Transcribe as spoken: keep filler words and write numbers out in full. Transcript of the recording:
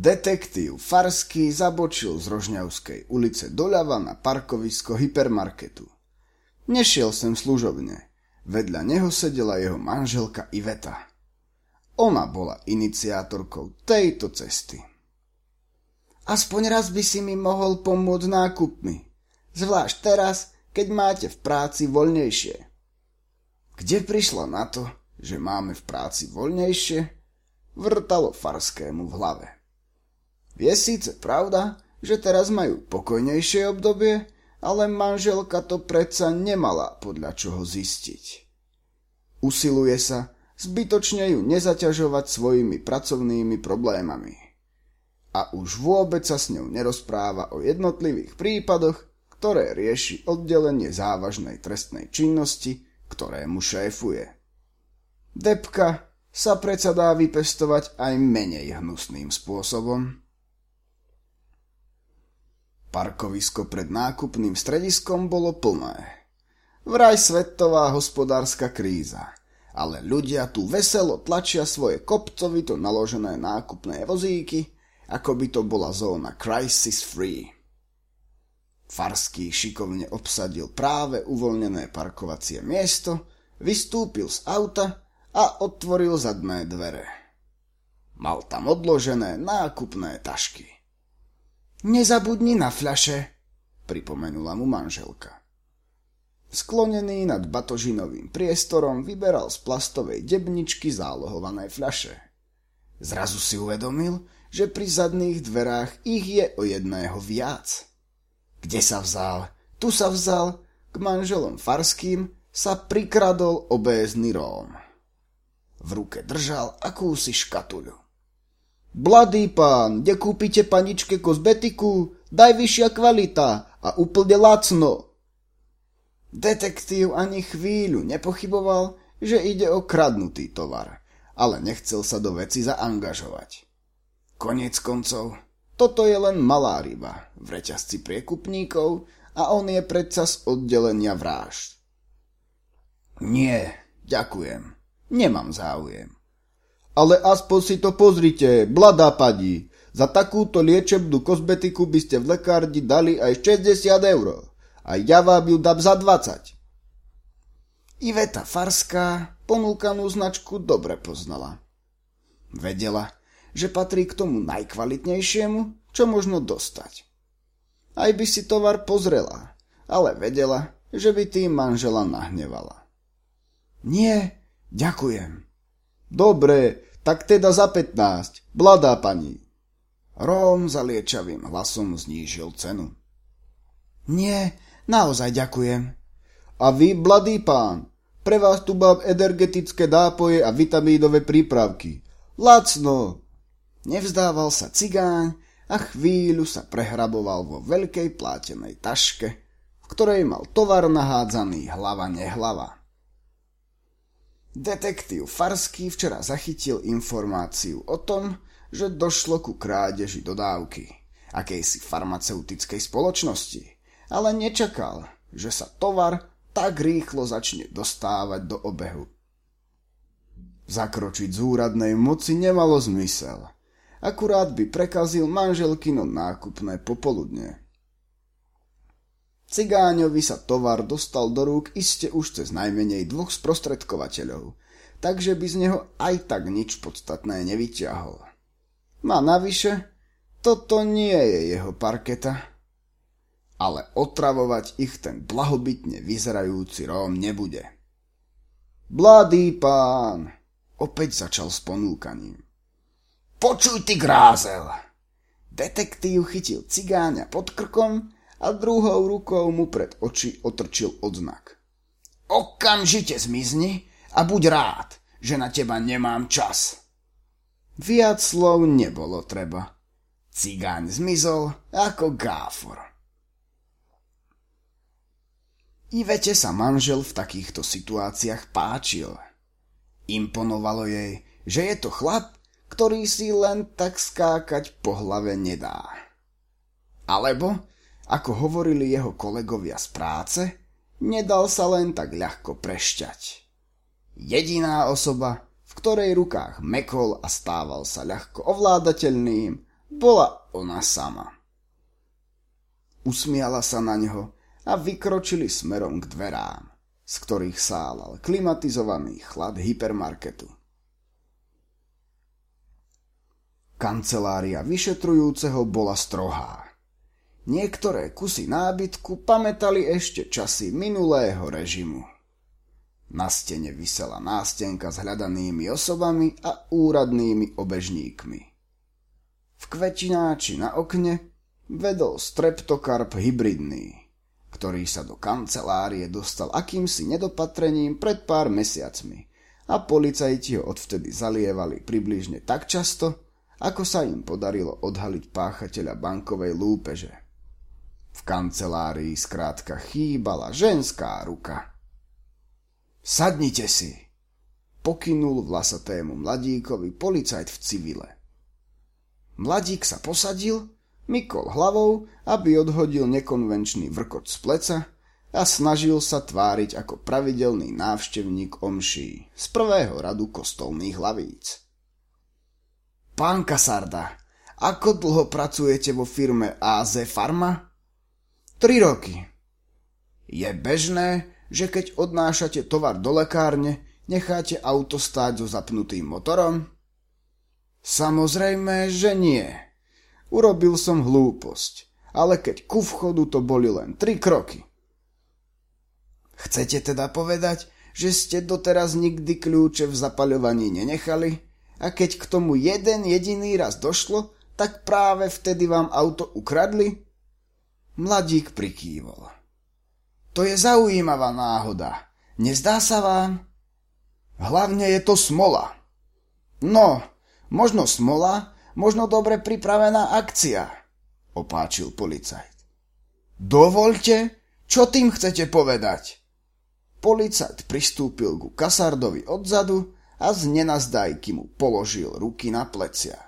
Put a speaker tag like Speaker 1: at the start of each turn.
Speaker 1: Detektív Farský zabočil z Rožňavskej ulice doľava na parkovisko hypermarketu. Nešiel sem služobne. Vedľa neho sedela jeho manželka Iveta. Ona bola iniciátorkou tejto cesty. Aspoň raz by si mi mohol pomôcť nákupmi. Zvlášť teraz, keď máte v práci voľnejšie. Kde prišla na to, že máme v práci voľnejšie? Vrtalo Farskému v hlave. Je síce pravda, že teraz majú pokojnejšie obdobie, ale manželka to predsa nemala podľa čoho zistiť. Usiluje sa zbytočne ju nezaťažovať svojimi pracovnými problémami. A už vôbec sa s ňou nerozpráva o jednotlivých prípadoch, ktoré rieši oddelenie závažnej trestnej činnosti, ktorému šéfuje. Debka sa predsa dá vypestovať aj menej hnusným spôsobom. Parkovisko pred nákupným strediskom bolo plné. Vraj svetová hospodárska kríza, ale ľudia tu veselo tlačia svoje kopcovito naložené nákupné vozíky, ako by to bola zóna crisis free. Farský šikovne obsadil práve uvoľnené parkovacie miesto, vystúpil z auta a otvoril zadné dvere. Mal tam odložené nákupné tašky. Nezabudni na fľaše, pripomenula mu manželka. Sklonený nad batožinovým priestorom vyberal z plastovej debničky zálohované fľaše. Zrazu si uvedomil, že pri zadných dverách ich je o jedného viac. Kde sa vzal? Tu sa vzal. K manželom Farským sa prikradol obézny Róm. V ruke držal akúsi škatuľu. Bladý pán, kde kúpite paničke kozmetiku? Daj vyššia kvalita a úplne lacno. Detektív ani chvíľu nepochyboval, že ide o kradnutý tovar, ale nechcel sa do veci zaangažovať. Koniec koncov, toto je len malá ryba v reťazci priekupníkov a on je predsa z oddelenia vražd. Nie, ďakujem, nemám záujem. Ale aspoň si to pozrite, bladá pani, za takúto liečebnú kozmetiku by ste v lekárni dali aj šesťdesiat eur. A ja vám ju dám za dvadsať. Iveta Farská ponúkanú značku dobre poznala. Vedela, že patrí k tomu najkvalitnejšiemu, čo možno dostať. Aj by si tovar pozrela, ale vedela, že by tým manžela nahnevala. Nie, ďakujem. Dobre, tak teda za pätnásť, bladá pani. Róm zaliečavým hlasom znížil cenu. Nie, naozaj ďakujem. A vy, bladý pán, pre vás tu mám energetické nápoje a vitamínové prípravky. Lacno! Nevzdával sa cigáň a chvíľu sa prehraboval vo veľkej plátenej taške, v ktorej mal tovar nahádzaný hlava nehlava. Detektív Farský včera zachytil informáciu o tom, že došlo ku krádeži dodávky akejsi farmaceutickej spoločnosti, ale nečakal, že sa tovar tak rýchlo začne dostávať do obehu. Zakročiť z úradnej moci nemalo zmysel. Akurát by prekazil manželkino nákupné popoludne. Cigáňovi sa tovar dostal do rúk iste už cez najmenej dvoch sprostredkovateľov, takže by z neho aj tak nič podstatné nevyťahol. A navyše, toto nie je jeho parketa. Ale otravovať ich ten blahobytne vyzerajúci Róm nebude. Bladý pán, opäť začal s ponúkaním. Počuj ty grázel! Detektív chytil cigáňa pod krkom a druhou rukou mu pred oči otrčil odznak. Okamžite zmizni a buď rád, že na teba nemám čas. Viac slov nebolo treba. Cigáň zmizol ako gáfor. Ivete sa manžel v takýchto situáciách páčil. Imponovalo jej, že je to chlap, ktorý si len tak skákať po hlave nedá. Alebo, ako hovorili jeho kolegovia z práce, nedal sa len tak ľahko prešťať. Jediná osoba, v ktorej rukách mekol a stával sa ľahko ovládateľným, bola ona sama. Usmiala sa na ňo a vykročili smerom k dverám, z ktorých sálal klimatizovaný chlad hypermarketu. Kancelária vyšetrujúceho bola strohá. Niektoré kusy nábytku pamätali ešte časy minulého režimu. Na stene visela nástenka s hľadanými osobami a úradnými obežníkmi. V kvetináči na okne vedol streptokarp hybridný, ktorý sa do kancelárie dostal akýmsi nedopatrením pred pár mesiacmi a policajti ho odvtedy zalievali približne tak často, ako sa im podarilo odhaliť páchateľa bankovej lúpeže. V kancelárii skrátka chýbala ženská ruka. Sadnite si, pokynul vlasatému mladíkovi policajt v civile. Mladík sa posadil, mykol hlavou, aby odhodil nekonvenčný vrkot z pleca a snažil sa tváriť ako pravidelný návštevník omší z prvého radu kostolných hlavíc. Pán Kasarda, ako dlho pracujete vo firme á zet Pharma? Tri roky. Je bežné, že keď odnášate tovar do lekárne, necháte auto stáť so zapnutým motorom? Samozrejme, že nie. Urobil som hlúposť, ale keď ku vchodu to boli len tri kroky. Chcete teda povedať, že ste doteraz nikdy kľúče v zapaľovaní nenechali a keď k tomu jeden jediný raz došlo, tak práve vtedy vám auto ukradli? Mladík prikývol. To je zaujímavá náhoda. Nezdá sa vám? Hlavne je to smola. No, možno smola, možno dobre pripravená akcia, opáčil policajt. Dovoľte, čo tým chcete povedať? Policajt pristúpil ku Kasardovi odzadu a z nenazdajky mu položil ruky na plecia.